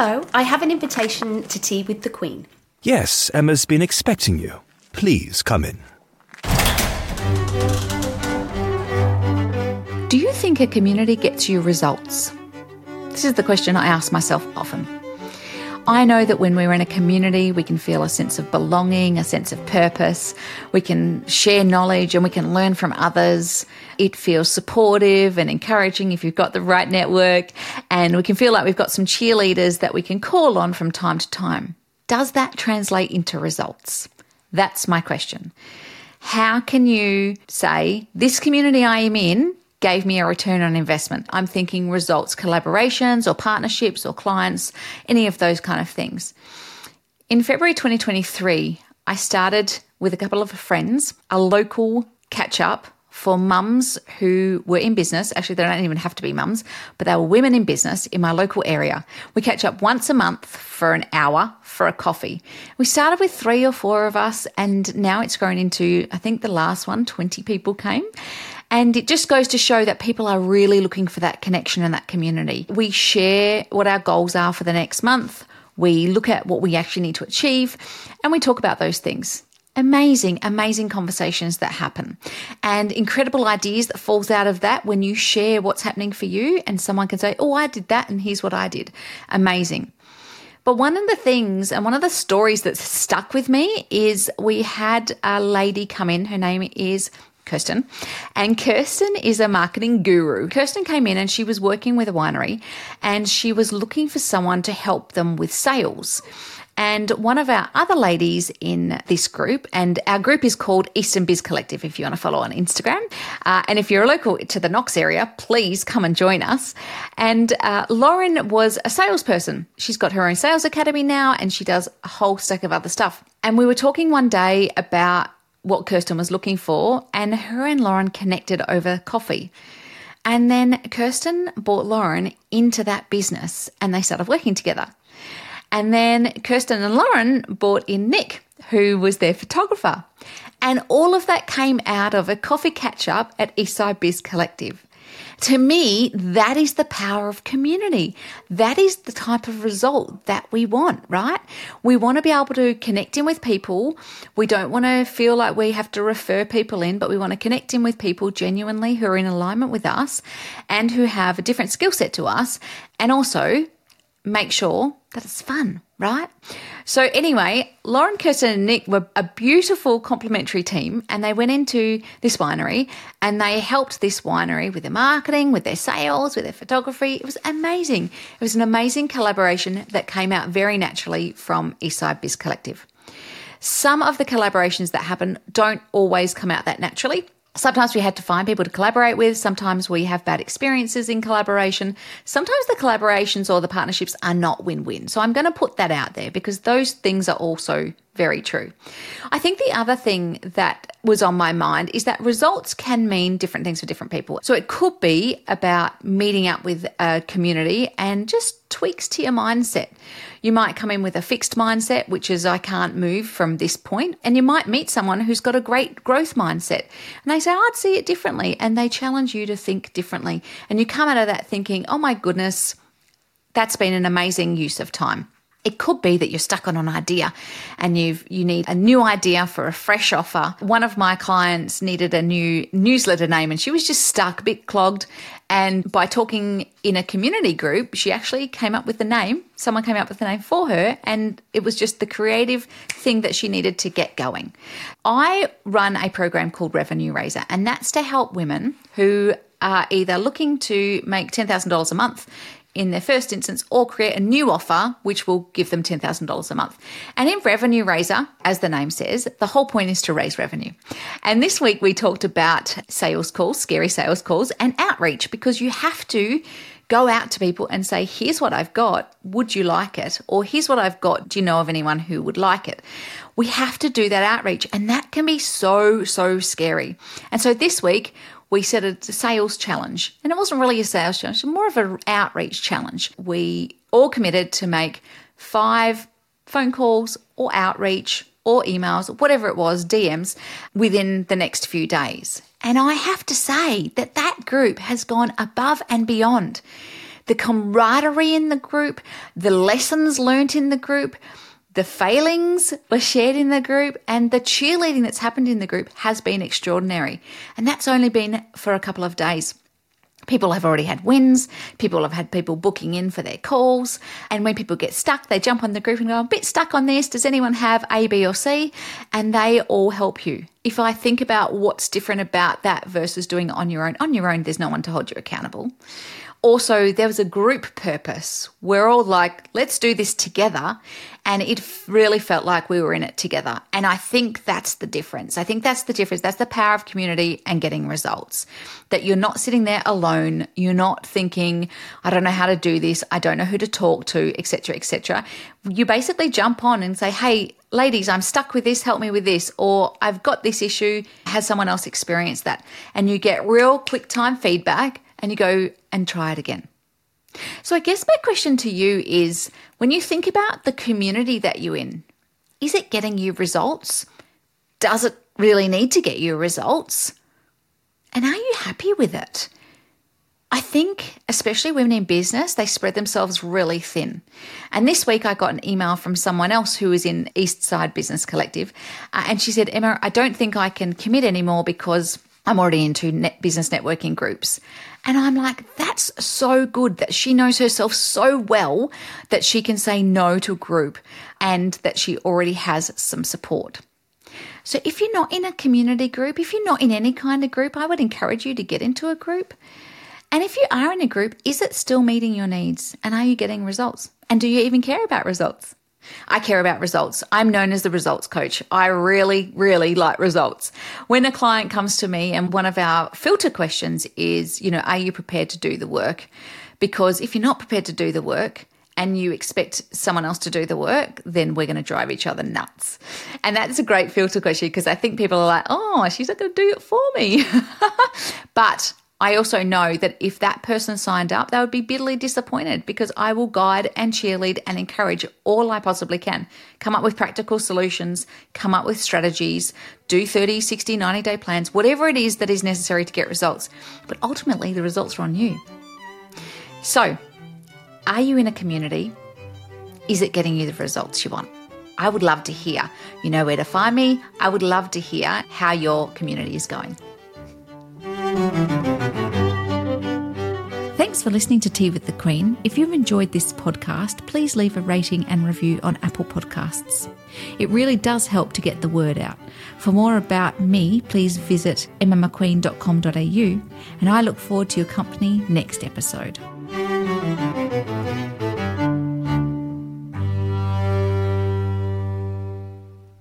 Hello, I have an invitation to tea with the Queen. Yes, Emma's been expecting you. Please come in. Do you think a community gets you results? This is the question I ask myself often. I know that when we're in a community, we can feel a sense of belonging, a sense of purpose. We can share knowledge and we can learn from others. It feels supportive and encouraging if you've got the right network, and we can feel like we've got some cheerleaders that we can call on from time to time. Does that translate into results? That's my question. How can you say, this community I am in gave me a return on investment? I'm thinking results, collaborations or partnerships or clients, any of those kind of things. In February 2023, I started with a couple of friends, a local catch-up for mums who were in business. Actually, they don't even have to be mums, but they were women in business in my local area. We catch up once a month for an hour for a coffee. We started with 3 or 4 of us, and now it's grown into, I think the last one, 20 people came. And it just goes to show that people are really looking for that connection and that community. We share what our goals are for the next month. We look at what we actually need to achieve, and we talk about those things. Amazing, amazing conversations that happen, and incredible ideas that falls out of that when you share what's happening for you, and someone can say, oh, I did that and here's what I did. Amazing. But one of the things and one of the stories that's stuck with me is we had a lady come in. Her name is Kirsten. And Kirsten is a marketing guru. Kirsten came in and she was working with a winery and she was looking for someone to help them with sales. And one of our other ladies in this group, and our group is called Eastern Biz Collective, if you want to follow on Instagram. And if you're local to the Knox area, please come and join us. And Lauren was a salesperson. She's got her own sales academy now and she does a whole stack of other stuff. And we were talking one day about what Kirsten was looking for, and her and Lauren connected over coffee. And then Kirsten brought Lauren into that business and they started working together. And then Kirsten and Lauren brought in Nick, who was their photographer. And all of that came out of a coffee catch-up at Eastside Biz Collective. To me, that is the power of community. That is the type of result that we want, right? We want to be able to connect in with people. We don't want to feel like we have to refer people in, but we want to connect in with people genuinely who are in alignment with us and who have a different skill set to us, and also make sure that it's fun, right? So anyway, Lauren, Kirsten and Nick were a beautiful complementary team, and they went into this winery and they helped this winery with their marketing, with their sales, with their photography. It was amazing. It was an amazing collaboration that came out very naturally from Eastside Biz Collective. Some of the collaborations that happen don't always come out that naturally. Sometimes we had to find people to collaborate with. Sometimes we have bad experiences in collaboration. Sometimes the collaborations or the partnerships are not win-win. So I'm going to put that out there because those things are also very true. I think the other thing that was on my mind is that results can mean different things for different people. So it could be about meeting up with a community and just tweaks to your mindset. You might come in with a fixed mindset, which is I can't move from this point. And you might meet someone who's got a great growth mindset. And they say, I'd see it differently. And they challenge you to think differently. And you come out of that thinking, oh my goodness, that's been an amazing use of time. It could be that you're stuck on an idea and you need a new idea for a fresh offer. One of my clients needed a new newsletter name and she was just stuck, a bit clogged. And by talking in a community group, she actually came up with the name. Someone came up with the name for her, and it was just the creative thing that she needed to get going. I run a program called Revenue Raiser, and that's to help women who are either looking to make $10,000 a month in their first instance or create a new offer which will give them $10,000 a month. And in Revenue Raiser, as the name says, the whole point is to raise revenue. And this week we talked about sales calls, scary sales calls, and outreach, because you have to go out to people and say, here's what I've got, would you like it? Or here's what I've got, do you know of anyone who would like it? We have to do that outreach, and that can be so scary. And so this week we set a sales challenge, and it wasn't really a sales challenge, it was more of an outreach challenge. We all committed to make 5 phone calls or outreach or emails, whatever it was, DMs, within the next few days. And I have to say that that group has gone above and beyond. the camaraderie in the group, the lessons learnt in the group, the failings were shared in the group, and the cheerleading that's happened in the group has been extraordinary. And that's only been for a couple of days. People have already had wins. People have had people booking in for their calls. And when people get stuck, they jump on the group and go, I'm a bit stuck on this. Does anyone have A, B, or C? And they all help you. If I think about what's different about that versus doing it on your own, there's no one to hold you accountable. Also, there was a group purpose. We're all like, let's do this together. And it really felt like we were in it together. And I think that's the difference. That's the power of community and getting results. That you're not sitting there alone. You're not thinking, I don't know how to do this. I don't know who to talk to, etc., etc. You basically jump on and say, hey, ladies, I'm stuck with this. Help me with this. Or I've got this issue. Has someone else experienced that? And you get real quick time feedback and you go and try it again. So I guess my question to you is, when you think about the community that you're in, is it getting you results? Does it really need to get you results? And are you happy with it? I think, especially women in business, they spread themselves really thin. And this week I got an email from someone else who is in Eastside Business Collective. And she said, Emma, I don't think I can commit anymore because I'm already into business networking groups. And I'm like, that's so good that she knows herself so well that she can say no to a group and that she already has some support. So if you're not in a community group, if you're not in any kind of group, I would encourage you to get into a group. And if you are in a group, is it still meeting your needs? And are you getting results? And do you even care about results? I care about results. I'm known as the results coach. I really, really like results. When a client comes to me, and one of our filter questions is, are you prepared to do the work? Because if you're not prepared to do the work and you expect someone else to do the work, then we're going to drive each other nuts. And that's a great filter question because I think people are like, oh, she's not going to do it for me. But I also know that if that person signed up, they would be bitterly disappointed because I will guide and cheerlead and encourage all I possibly can. Come up with practical solutions, come up with strategies, do 30, 60, 90-day plans, whatever it is that is necessary to get results. But ultimately, the results are on you. So, are you in a community? Is it getting you the results you want? I would love to hear. You know where to find me. I would love to hear how your community is going. Thanks for listening to Tea with the Queen. If you've enjoyed this podcast, please leave a rating and review on Apple Podcasts. It really does help to get the word out. For more about me, please visit emmamcqueen.com.au, and I look forward to your company next episode.